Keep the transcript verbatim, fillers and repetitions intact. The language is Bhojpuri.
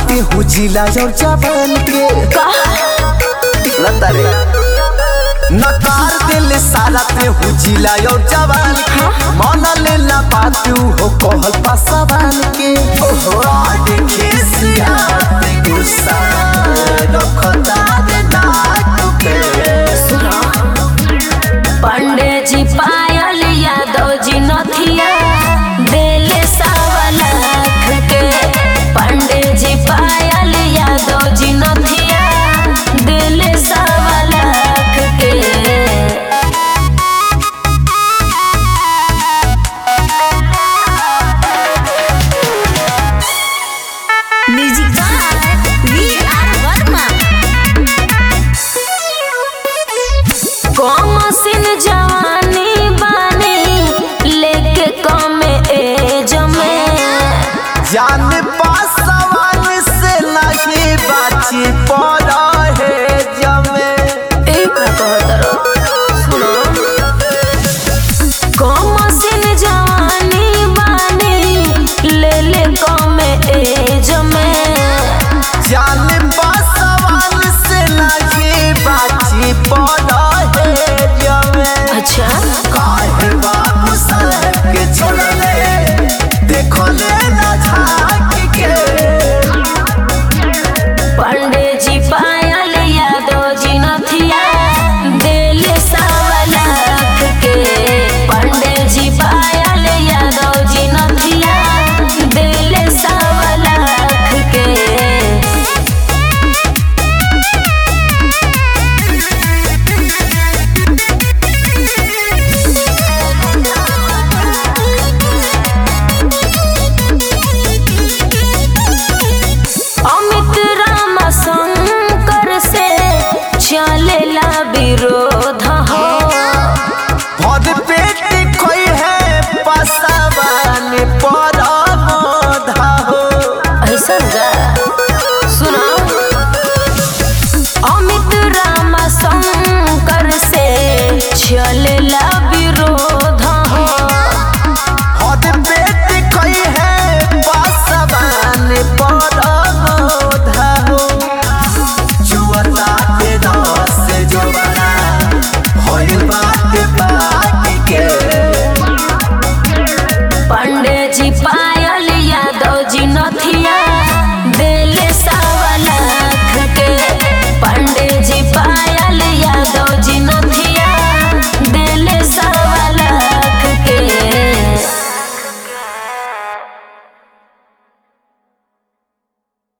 बाटे हो जिला और जवान के लतारे नकार दिल सारा ते हो जिला और जवान के मन लेला बात हो कहल पासवान के ओहो देखे सिया ते गुस्सा रखता दे नाक के सुनो पंडे जी पायल यादव जी नथिया देले सवा लाख के पंडे जी पायल यादव जी नथिया देले सवा लाख के music by V R Verma कमसिन जवानी बानी लेके कम एज में जान पासवान से नहीं बाची पड़ा है जमे एक कहतरो सुनो कमसिन जवानी बानी ले ले कम एज में जान पासवान से नहीं बाची पड़ा है जमे अच्छा काहे बाबू साहब के छोड़ले देखो ले ना झांक के पंडे जी पायल यादव जी नथिया देले सवा लाख के पंडे जी पायल यादव जी नथिया देले सवा लाख के अमित राम शंकर से चलेला विरोध हो भद पेट खोई है पासवान पर मोधा हो ऐसा गा सुनो अमित राम शंकर से चलेला